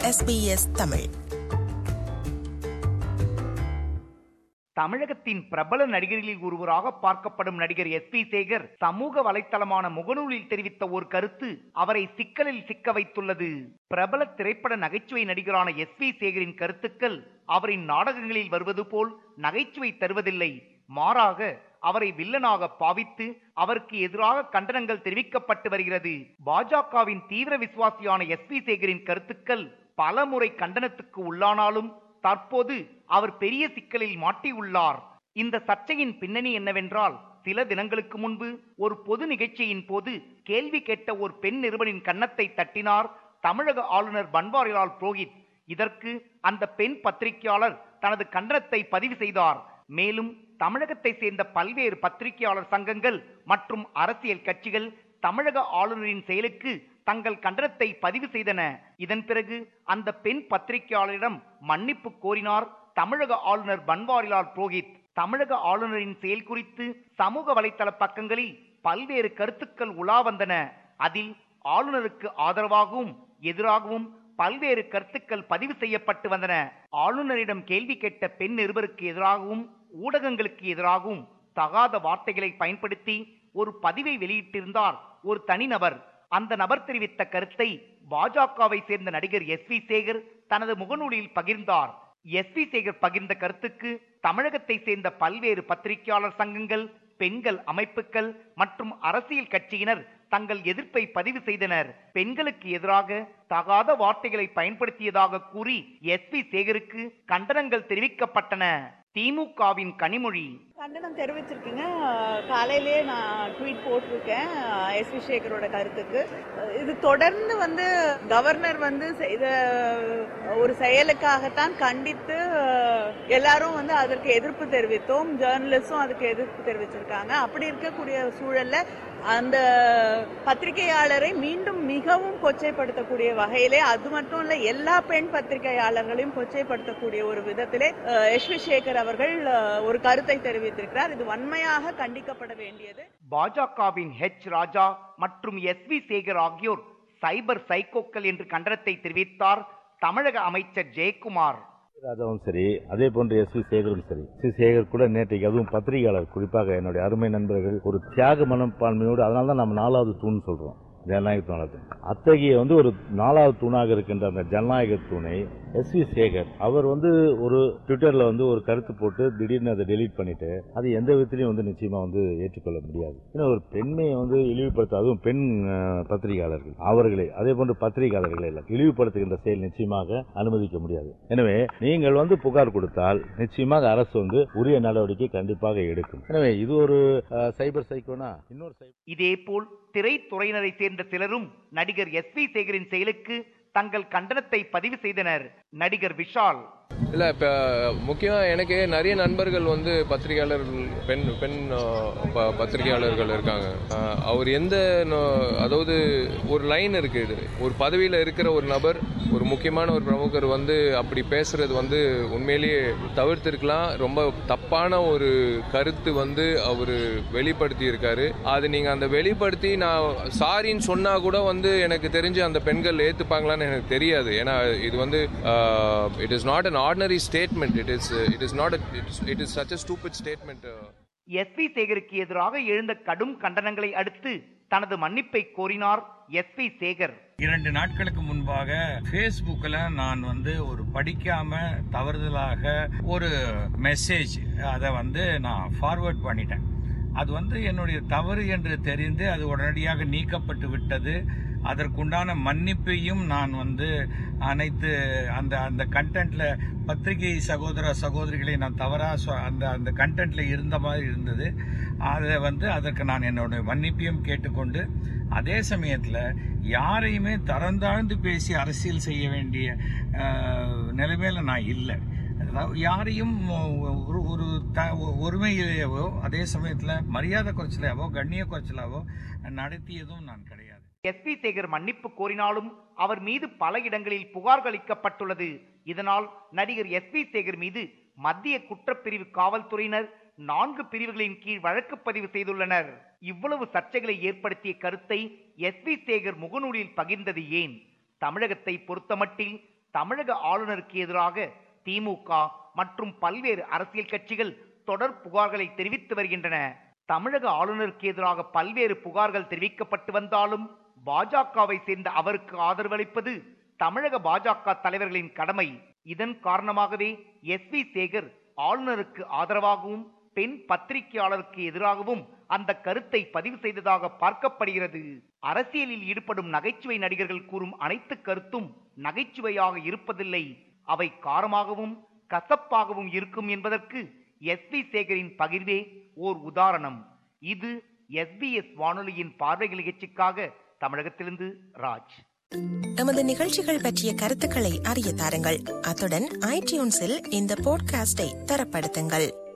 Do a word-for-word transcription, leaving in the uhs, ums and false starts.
S B S Tamil. தமிழகத்தின் பிரபல நடிகர்களில் ஒருவராக பார்க்கப்படும் நடிகர் எஸ் வி சேகர் சமூக வலைத்தளமான முகநூலில் தெரிவித்த ஒரு கருத்து அவரை சிக்கலில் சிக்க வைத்துள்ளது. பிரபல திரைப்பட நகைச்சுவை நடிகரான எஸ் வி சேகரின் கருத்துக்கள் அவரின் நாடகங்களில் வருவது போல் நகைச்சுவை தருவதில்லை. மாறாக அவரை வில்லனாக பாவித்து அவருக்கு எதிராக கண்டனங்கள் தெரிவிக்கப்பட்டு வருகிறது. பாஜகவின் தீவிர விசுவாசியான எஸ் வி சேகரின் கருத்துக்கள் பல முறை கண்டனத்துக்கு உள்ளானாலும் தற்போது அவர் பெரிய சிக்கலில் மாட்டியுள்ளார். இந்த சர்ச்சையின் பின்னணி என்னவென்றால், சில தினங்களுக்கு முன்பு ஒரு பொது நிகழ்ச்சியின் போது கேள்வி கேட்ட ஒரு பெண் நிருபரின் கன்னத்தை தட்டினார் தமிழக ஆளுநர் பன்வாரிலால் புரோஹித். இதற்கு அந்த பெண் பத்திரிகையாளர் தனது கண்டனத்தை பதிவு செய்தார். மேலும் தமிழகத்தை சேர்ந்த பல்வேறு பத்திரிகையாளர் சங்கங்கள் மற்றும் அரசியல் கட்சிகள் தமிழக ஆளுநரின் செயலுக்கு தங்கள் கண்டனத்தை பதிவு செய்தன. இதன் பிறகு அந்த பெண் பத்திரிகையாளரிடம் மன்னிப்பு கோரினார் தமிழக ஆளுநர் பன்வாரிலால் புரோஹித். தமிழக ஆளுநரின் செயல் குறித்து சமூக வலைதள பக்கங்களில் பல்வேறு கருத்துக்கள் உலா வந்தன. அதில் ஆளுநருக்கு ஆதரவாகவும் எதிராகவும் பல்வேறு கருத்துக்கள் பதிவு செய்யப்பட்டு வந்தன. ஆளுநரிடம் கேள்வி கேட்ட பெண் நிருபருக்கு எதிராகவும் ஊடகங்களுக்கு எதிராகவும் தகாத வார்த்தைகளை பயன்படுத்தி ஒரு பதிவை வெளியிட்டிருந்தார் ஒரு தனிநபர். அந்த நபர் தெரிவித்த கருத்தை பாஜகவை சேர்ந்த நடிகர் எஸ் வி சேகர் தனது முகநூலில் பகிர்ந்தார். எஸ் வி சேகர் பகிர்ந்த கருத்துக்கு தமிழகத்தை சேர்ந்த பல்வேறு பத்திரிகையாளர் சங்கங்கள், பெண்கள் அமைப்புகள் மற்றும் அரசியல் கட்சியினர் தங்கள் எதிர்ப்பை பதிவு செய்தனர். பெண்களுக்கு எதிராக தகாத வார்த்தைகளை பயன்படுத்தியதாக கூறி எஸ் வி சேகருக்கு கண்டனங்கள் தெரிவிக்கப்பட்டன. திமுகவின் கனிமொழி கண்டனம் தெரிவிச்சிருக்கீங்க. காலையிலேயே நான் ட்வீட் போட்டிருக்கேன் எஸ் வி சேகரோட கருத்துக்கு. இது தொடர்ந்து வந்து கவர்னர் வந்து செய்த ஒரு செயலுக்காகத்தான் கண்டித்து எல்லாரும் வந்து அதற்கு எதிர்ப்பு தெரிவித்தோம். ஜேர்னலிஸ்டும் அதுக்கு எதிர்ப்பு தெரிவிச்சிருக்காங்க. அப்படி இருக்கக்கூடிய சூழல்ல அந்த பத்திரிகையாளரை மீண்டும் மிகவும் கொச்சைப்படுத்தக்கூடிய வகையிலே, அது மட்டும் இல்ல எல்லா பெண் பத்திரிகையாளர்களையும் கொச்சைப்படுத்தக்கூடிய ஒரு விதத்திலே எஸ் வி சேகர் அவர்கள் ஒரு கருத்தை தெரிவித்திருக்கிறார். இது வன்மையாக கண்டிக்கப்பட வேண்டியது. பாஜகவின் ஹெச் ராஜா மற்றும் எஸ் வி சேகர் ஆகியோர் சைபர் சைக்கோக்கள் என்று கண்டனத்தை தெரிவித்தார் தமிழக அமைச்சர் ஜெயக்குமார். ராஜாவும் சரி, அதே போன்று எஸ் வி சேகரும் சரி. எஸ் வி சேகர் கூட நேற்றைக்கு, அதுவும் பத்திரிகையாளர், குறிப்பாக என்னுடைய அருமை நண்பர்கள் ஒரு தியாக மனப்பான்மையோடு, அதனால தான் நம்ம நாலாவது தூண் சொல்றோம், ஜனநாயக தூண். அத்தகைய வந்து ஒரு நாலாவது தூணாக இருக்கின்ற அந்த ஜனநாயக தூணை எஸ் வி சேகர் அவர் வந்து ஒரு ட்விட்டர்ல வந்து ஒரு கருத்து போட்டு திடீர்னு அதை டெலீட் பண்ணிட்டு, அது எந்த விதத்திலையும் வந்து நிச்சயமா வந்து ஏற்றுக்கொள்ள முடியாது. ஏன்னா ஒரு பெண்மையை வந்து இழிவுபடுத்த, அதுவும் பெண் பத்திரிகையாளர்கள் அவர்களை, அதே போன்று பத்திரிகையாளர்களை எல்லாம் இழிவுபடுத்துகின்ற செயல் நிச்சயமாக அனுமதிக்க முடியாது. எனவே நீங்கள் வந்து புகார் கொடுத்தால் நிச்சயமாக அரசு வந்து உரிய நடவடிக்கை கண்டிப்பாக எடுக்கும். எனவே இது ஒரு சைபர் சைக்கோனா இன்னொரு சைபர். இதே போல் திரைத்துறையினரை சேர்ந்த சிலரும் நடிகர் எஸ் வி சேகரின் செயலுக்கு தங்கள் கண்டனத்தை பதிவு செய்தனர். நடிகர் விஷால் இல்ல, இப்ப முக்கியமா எனக்கு நிறைய நண்பர்கள் வந்து பத்திரிகையாளர்கள், பெண் பெண் பத்திரிகையாளர்கள் இருக்காங்க. அவர் எந்த, அதாவது ஒரு லைன் இருக்கு, ஒரு பதவியில இருக்கிற ஒரு நபர், ஒரு முக்கியமான ஒரு பிரமுகர் வந்து அப்படி பேசுறது வந்து உண்மையிலேயே தவிர்த்திருக்கலாம். ரொம்ப தப்பான ஒரு கருத்து வந்து அவரு வெளிப்படுத்தி இருக்காரு. அது நீங்க அந்த வெளிப்படுத்தி நான் சாரின்னு சொன்னா கூட வந்து எனக்கு தெரிஞ்சு அந்த பெண்கள் ஏத்துப்பாங்களான்னு எனக்கு தெரியாது. ஏன்னா இது வந்து it is not an ordinary statement. It is uh, it is not a, it is, it is such a stupid statement. S V சேகருக்கு எதிராக எழுந்த கடும் கண்டனங்களை அடுத்து தனது மன்னிப்பை கோரினார் எஸ் வி சேகர். இரண்டு நாட்களுக்கு முன்பாக Facebookல நான் வந்து ஒரு படிக்காம தவறுதலாக ஒரு மெசேஜ் அதை வந்து நான் ஃபார்வர்ட் பண்ணிட்டேன். அது வந்து என்னுடைய தவறு என்று தெரிந்து அது உடனடியாக நீக்கப்பட்டு விட்டது. அதற்குண்டான மன்னிப்பையும் நான் வந்து அனைத்து அந்த அந்த கண்டென்ட்ல பத்திரிகை சகோதர சகோதரிகளை நான் தவறா அந்த அந்த கண்டென்ட்ல இருந்த மாதிரி இருந்தது. அதை வந்து அதற்கு நான் என்னோட மன்னிப்பையும் கேட்டுக்கொண்டு, அதே சமயத்தில் யாரையுமே தரந்தாழ்ந்து பேசி அரசியல் செய்ய வேண்டிய நிலைமையில நான் இல்லை. யாரையும் ஒரு ஒரு ஒருமையிலேயோ அதே சமயத்துல மரியாதை குறைச்சலாவோ கண்ணிய குறைச்சலாவோ நடத்தியதும் நான் கிடையாது. எஸ் வி சேகர் மன்னிப்பு கோரினாலும் அவர் மீது பல இடங்களில் புகார்கள் அளிக்கப்பட்டுள்ளது. இதனால் நடிகர் எஸ் வி சேகர் மீது மத்திய குற்றப்பிரிவு காவல்துறையினர் நான்கு பிரிவுகளின் கீழ் வழக்கு பதிவு செய்துள்ளனர். இவ்வளவு சர்ச்சைகளை ஏற்படுத்திய கருத்தை எஸ் வி சேகர் முகநூலில் பகிர்ந்தது ஏன்? தமிழகத்தை பொறுத்தமட்டில் தமிழக ஆளுநருக்கு எதிராக திமுக மற்றும் பல்வேறு அரசியல் கட்சிகள் தொடர் புகார்களை தெரிவித்து வருகின்றன. தமிழக ஆளுநருக்கு எதிராக பல்வேறு புகார்கள் தெரிவிக்கப்பட்டு வந்தாலும் பாஜகவை சேர்ந்த அவருக்கு ஆதரவளிப்பது தமிழக பாஜக தலைவர்களின் கடமை. இதன் காரணமாகவே எஸ் வி சேகர் ஆளுநருக்கு ஆதரவாகவும் பெண் பத்திரிகையாளருக்கு எதிராகவும் அந்த கருத்தை பதிவு செய்ததாக பார்க்கப்படுகிறது. அரசியலில் ஈடுபடும் நகைச்சுவை நடிகர்கள் கூறும் அனைத்து கருத்தும் நகைச்சுவையாக இருப்பதில்லை, அவை காரமாகவும் கசப்பாகவும் இருக்கும் என்பதற்கு எஸ் வி சேகரின் பகிர்வே ஓர் உதாரணம். இது எஸ் பி எஸ் வானொலியின் பார்வைகள் நிகழ்ச்சிக்காக தமிழகத்திலிருந்து ராஜ். எமது நிகழ்ச்சிகள் பற்றிய கருத்துக்களை அறிய தாருங்கள். அத்துடன் ஐடியூன்ஸில் இந்த பாட்காஸ்டை தரப்படுத்துங்கள்.